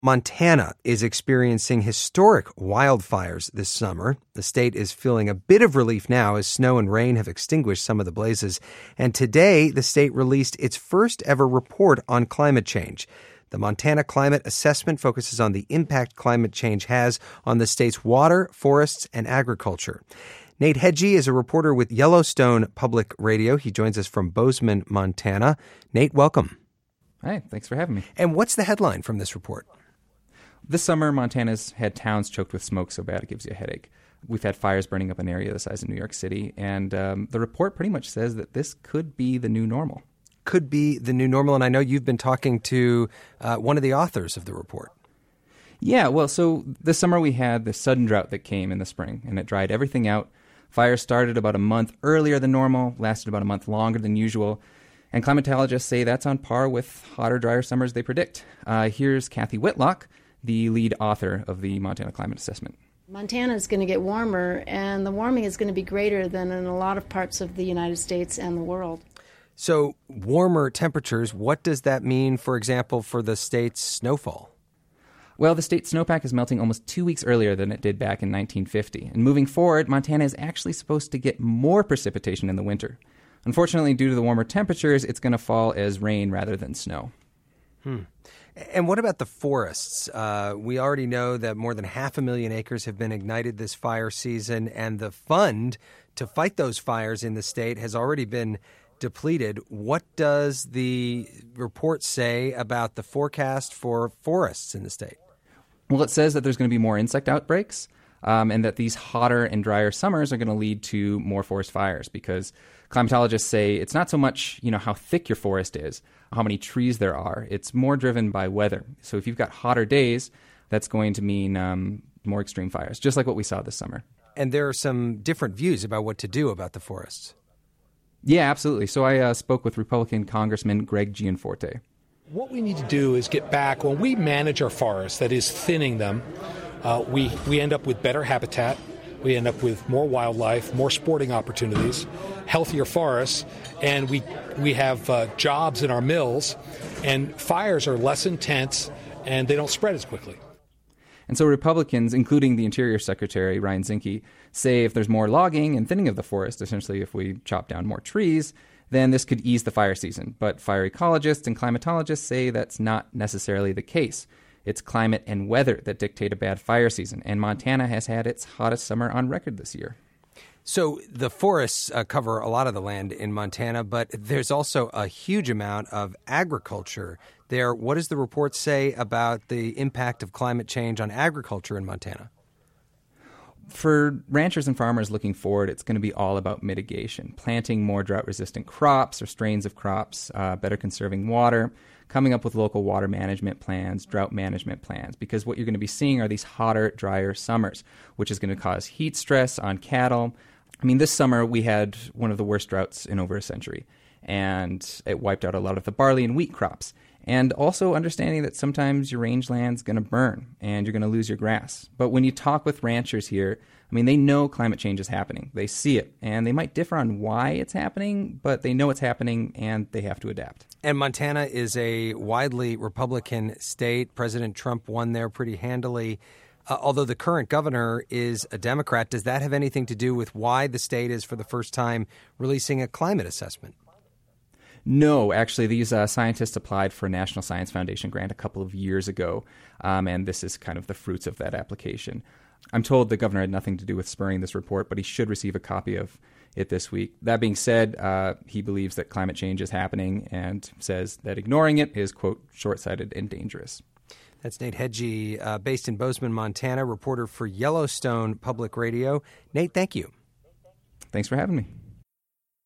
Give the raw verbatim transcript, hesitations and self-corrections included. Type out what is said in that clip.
Montana is experiencing historic wildfires this summer. The state is feeling a bit of relief now as snow and rain have extinguished some of the blazes. And today, the state released its first ever report on climate change. The Montana Climate Assessment focuses on the impact climate change has on the state's water, forests, and agriculture. Nate Hedgie is a reporter with Yellowstone Public Radio. He joins us from Bozeman, Montana. Nate, welcome. Hi, thanks for having me. And what's the headline from this report? This summer, Montana's had towns choked with smoke so bad it gives you a headache. We've had fires burning up an area the size of New York City, and um, the report pretty much says that this could be the new normal. Could be the new normal, and I know you've been talking to uh, one of the authors of the report. Yeah, well, so this summer we had the sudden drought that came in the spring, and it dried everything out. Fires started about a month earlier than normal, lasted about a month longer than usual, and climatologists say that's on par with hotter, drier summers they predict. Uh, here's Kathy Whitlock, the lead author of the Montana Climate Assessment. Montana is going to get warmer, and the warming is going to be greater than in a lot of parts of the United States and the world. So warmer temperatures, what does that mean, for example, for the state's snowfall? Well, the state's snowpack is melting almost two weeks earlier than it did back in nineteen fifty. And moving forward, Montana is actually supposed to get more precipitation in the winter. Unfortunately, due to the warmer temperatures, it's going to fall as rain rather than snow. Hmm. And what about the forests? Uh, we already know that more than half a million acres have been ignited this fire season, and the fund to fight those fires in the state has already been depleted. What does the report say about the forecast for forests in the state? Well, it says that there's going to be more insect outbreaks, um, and that these hotter and drier summers are going to lead to more forest fires, because climatologists say it's not so much, you know, how thick your forest is, how many trees there are. It's more driven by weather. So if you've got hotter days, that's going to mean um, more extreme fires, just like what we saw this summer. And there are some different views about what to do about the forests. Yeah, absolutely. So I uh, spoke with Republican Congressman Greg Gianforte. What we need to do is get back, when we manage our forests, that is thinning them, uh, we, we end up with better habitat, we end up with more wildlife, more sporting opportunities, healthier forests, and we, we have uh, jobs in our mills, and fires are less intense and they don't spread as quickly. And so Republicans, including the Interior Secretary, Ryan Zinke, say if there's more logging and thinning of the forest, essentially if we chop down more trees, then this could ease the fire season. But fire ecologists and climatologists say that's not necessarily the case. It's climate and weather that dictate a bad fire season, and Montana has had its hottest summer on record this year. So the forests uh, cover a lot of the land in Montana, but there's also a huge amount of agriculture there. What does the report say about the impact of climate change on agriculture in Montana? For ranchers and farmers looking forward, it's going to be all about mitigation, planting more drought-resistant crops or strains of crops, uh, better conserving water, coming up with local water management plans, drought management plans, because what you're going to be seeing are these hotter, drier summers, which is going to cause heat stress on cattle. I mean, this summer we had one of the worst droughts in over a century, and it wiped out a lot of the barley and wheat crops. And also understanding that sometimes your rangeland's going to burn and you're going to lose your grass. But when you talk with ranchers here, I mean, they know climate change is happening. They see it, and they might differ on why it's happening, but they know it's happening and they have to adapt. And Montana is a widely Republican state. President Trump won there pretty handily. Uh, although the current governor is a Democrat, does that have anything to do with why the state is for the first time releasing a climate assessment? No, actually, these uh, scientists applied for a National Science Foundation grant a couple of years ago, um, and this is kind of the fruits of that application. I'm told the governor had nothing to do with spurring this report, but he should receive a copy of it this week. That being said, uh, he believes that climate change is happening and says that ignoring it is, quote, short-sighted and dangerous. That's Nate Hedgie, uh, based in Bozeman, Montana, reporter for Yellowstone Public Radio. Nate, thank you. Thanks for having me.